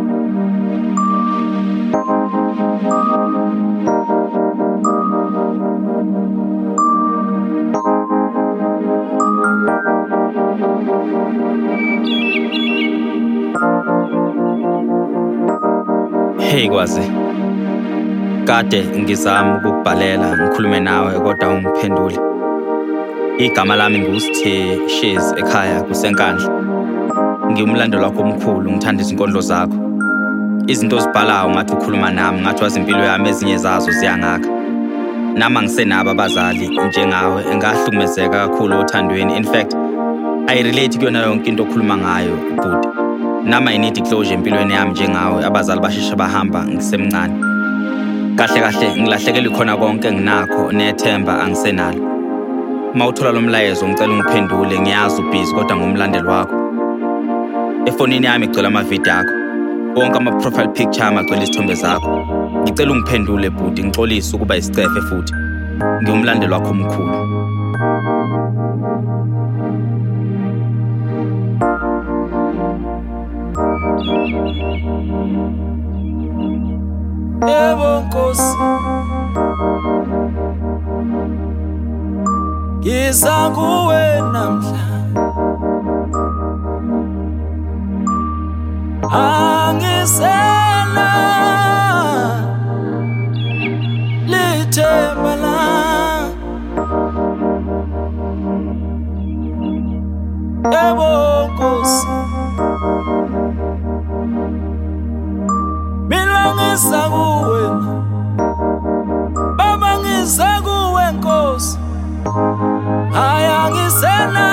Hey kwazi, kade ngizama ukukubhalela ngikhulume nawe kodwa ungiphendule. Igama lami nguSithe Shezi ekhaya kusenkandla. Ngiyumlandeli wakho omkhulu, ngithanda izinkondlo zakho. Izinto ozibhalayo ngathi ukhuluma nami, ngathi wazi impilo yami ezinye zazo ziyangakha. Nama ngisenabo abazali njengawe, engahlukumezeka kakhulu othandweni. In fact, I relate kuyona yonke into okhuluma ngayo bhuti. Nama I need closure empilweni yami njengawe, abazali basheshe bahamba ngisemncane. Kahle ngilahlekelwe khona konke enginakho, nethemba angisenalo. Mawuthola lo mlayezo ngicela ungiphendule, ngiyazi ubhizi kodwa ngumlandeli wakho. Efonini yami ngicela amavidiyo akho, wonke ama-profile picture amagcwele izithombe zakho. Ngicela ungiphendule bhuti, ngixolise ukuba isicefe futhi. Ngiyumlandeli wakho omkhulu. Yebo Nkosi, ngiza kuwe namhla, angisela lithemba la. Yebo Nkosi, mina ngiza kuwe, Baba ngiza kuwe Nkosi, aya ngisena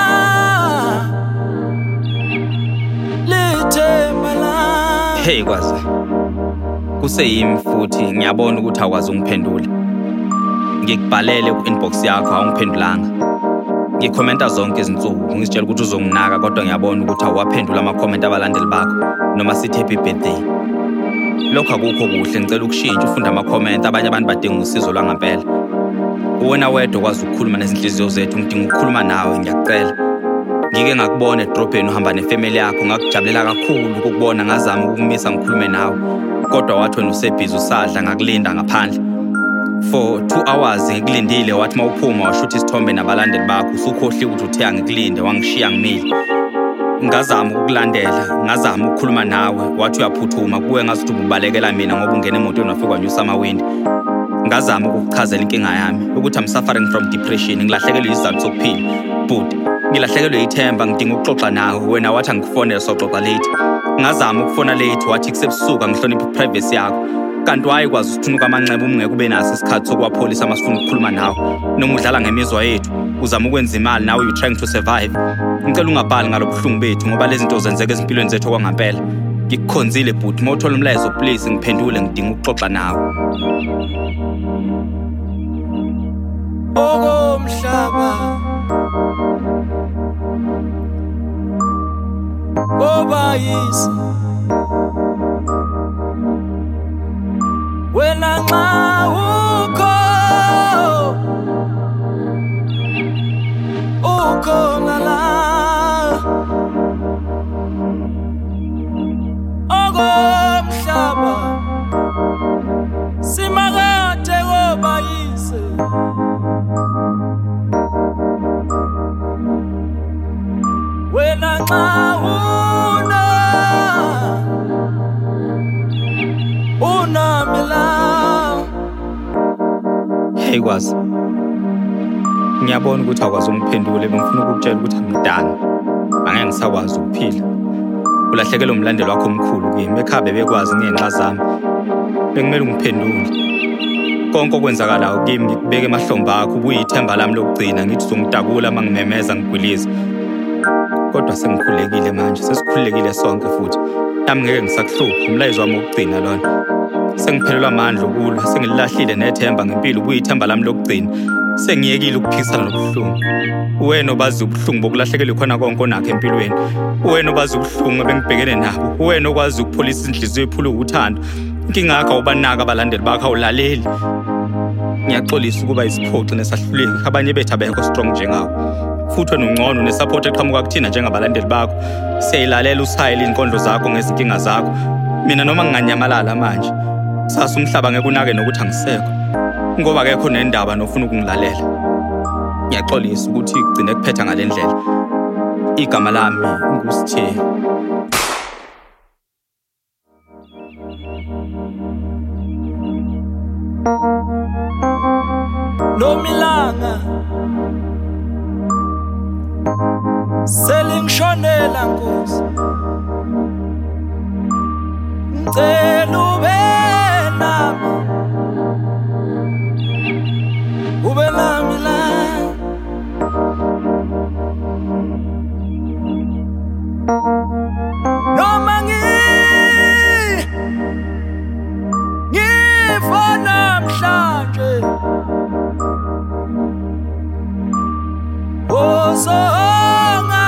lithemba la. Hey kwazi, kuseyimi futhi ngiyabona ukuthi awukwazi ungiphendula. Ngikubhalele ku-inbox yakho awungiphendulanga. Ngikhomenta zonke izinsuku ngizitshela ukuthi uzonginaka kodwa ngiyabona ukuthi awuwaphendula ama-comment abalandeli bakho noma sithi happy birthday. Lokho akukho kuhle, ngicela ukushintsha ufunde ama-comment, abanye abantu badinga usizo lwangampela. Uwena wedwa okwazi ukukhuluma nezinhliziyo zethu, ngidinga ukukhuluma nawe ngiyacela. Ngike ngakubona edrobheni uhamba nefamily yakho, ngakujabulela kakhulu ukukubona, ngazama ukukumisa ngikhulume nawe. Kodwa wathi wena usebhizi usadla, ngakulinda ngaphandle. For 2 hours ngikulindile, wathi mawuphuma washutha isithombe nabalandeli bakho, usukhohliwe ukuthi uthe angikulinde, wangishiya ngimile. Ngazama ukukulandela, ngazama ukukhuluma nawe, wathi uyaphuthuma kuwe ngathi ubalekela mina ngoba ungena emotweni wafika wanyusa amawindi. Ngazama ukukuchazela inkinga yami ukuthi I'm suffering from depression, ngilahlekelwe isizathu sokuphila. But ngilahlekelwe ithemba, ngidinga ukuxoxa nawe, wena wathi angifonele soxoxa late. Ngazama ukufona late, wathi kusebusuku ngihlonipha iprivacy yakho. Kanti wayekwazi ukuthunuka amanxeba umngeke ube naso isikhathi sokuwapholisa masifuna ukukhuluma nawe. Noma udlala ngemizwa yethu, uzama ukwenza imali nawe you trying to survive. Ngicela ungabhali ngalobuhlungu bethu ngoba lezi zinto zenzeka ezimpilweni zethu okwangampela. Ngikukhonzile bhuti, mawuthola umlayezo please ngiphendule, ngidinga ukuxoxa nawe. Okomhlaba kobayisi, wena nxa ukhona la. Okomhlaba simakade kobayise, wena nxa unamela. Hey kwazi, ngiyabona ukuthi awukwazi ungiphendule, bengifuna ukukutshela ukuthi angidani, angeke ngisakwazi ukuphila. Ulahlekelwe umlandeli wakho omkhulu kimi, ekhabe bekwazi ngenxa zami, bengimele ungiphendule. Konke okwenzakalayo kimi ngikubeka emahlombe akho, ubuyithemba lami lokugcina, ngithi uzongitakula mangimemeza ngigwiliza. Kodwa sengikhulekile manje, sesikhulekile sonke futhi. Nami ngeke ngisakuhlupha, umlayezo wami wokugcina lona. Sengiphelelwa amandla ukulwa, sengilahlile nethemba ngempilo, ubuyithemba lami lokugcina. Sengiyekile ukuphikisana nobuhlungu. Wena obazi ubuhlungu bokulahlekelwa khona konke onakho empilweni. Wena obazi ubuhlungu ebengibhekene nabo. Wena okwazi ukupholisa inhliziyo ephula uthando. Inkinga yakho awubanaka abalandeli bakho, awulaleli. Ngiyaxolisa ukuba isiphoqi nesahluleki, abanye bethu abekho strong njengawe. Futhi wena ungcono nesupport eqhamuka kuthina njengabalandeli bakho. Siyayilalela usayile inkondlo zakho ngezinkinga zakho. Mina noma nginganyamalala manje, kusasa umhlaba ngeke unake nokuthi angisekho, ngoba akekho nendaba nofuna ukungilalela. Ngiyaxolisa ukuthi igcine kuphetha ngale ndlela. Igama lami nguSithe. Nomilanga selingishonela Nkosi, ngicela ube nami la noma ngifa namhlanje Osonga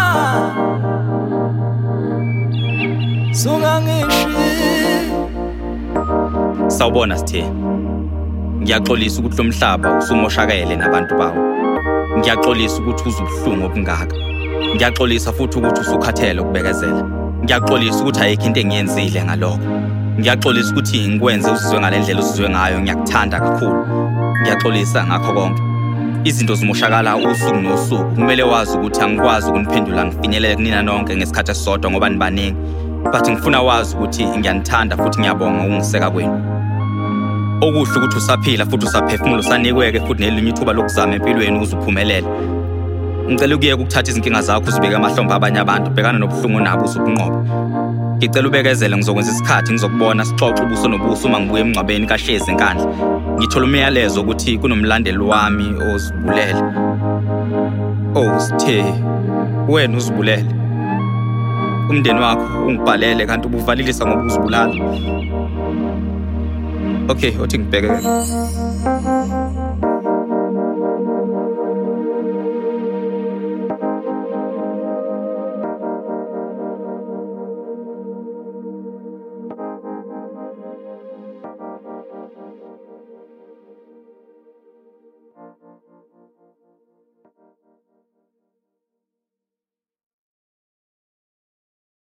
sungangishi. Sawubona Sithe. Ngiyaxolisa ukuthi lo mhlaba usumoshakele nabantu bawo. Ngiyaxolisa ukuthi uzubuhlungu obungaka. Ngiyaxolisa futhi ukuthi usukhathele ukubekezela. Ngiyaxolisa ukuthi ayikho into engiyenzile ngalokho. Ngiyaxolisa ukuthi ngikwenze uzizwe ngale ndlela uzizwe ngayo. Ngiyakuthanda kakhulu. Ngiyaxolisa ngakho konke. Izinto zimoshakala usuku nosuku. Kumele wazi ukuthi angikwazi ukuniphendula ngifinyelele kunina nonke ngesikhathi esisodwa ngoba nibaningi. But ngifuna wazi ukuthi ngiyanithanda futhi ngiyabonga ukungiseka kwenu. Okuhle ukuthi usaphila futhi usaphefumula, usanikweke futhi nelinye ithuba lokuzama empilweni ukuze uphumelele. Ngicela ukuyeka ukuthatha izinkinga zakho uzibeke amahlombe abanye abantu, bhekana nobuhlungu nabo usukunqoba. Ngicela ubekezele, ngizokwenza isikhathi ngizokubona sixoxe ubuso nobuso uma ngibuye emngcwabeni kaShezi enkandla. Ngithola umyalezo ukuthi kunomlandeli wami ozibulele. Oh Sithe, wena uzibulele. Umndeni wakho ungibhalele kanti ubuvalilisa ngoba uzibulala. Okay, othi ngibheke.